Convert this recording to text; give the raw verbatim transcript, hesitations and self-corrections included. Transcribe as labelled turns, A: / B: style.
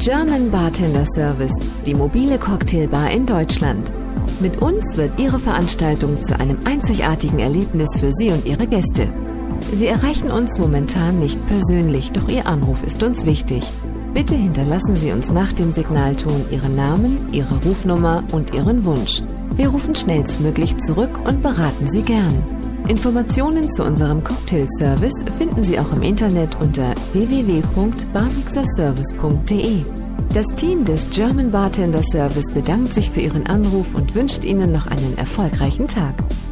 A: German Bartender Service, die mobile Cocktailbar in Deutschland. Mit uns wird Ihre Veranstaltung zu einem einzigartigen Erlebnis für Sie und Ihre Gäste. Sie erreichen uns momentan nicht persönlich, doch Ihr Anruf ist uns wichtig. Bitte hinterlassen Sie uns nach dem Signalton Ihren Namen, Ihre Rufnummer und Ihren Wunsch. Wir rufen schnellstmöglich zurück und beraten Sie gern. Informationen zu unserem Cocktail-Service finden Sie auch im Internet unter w w w punkt barmixerservice punkt de. Das Team des German Bartender Service bedankt sich für Ihren Anruf und wünscht Ihnen noch einen erfolgreichen Tag.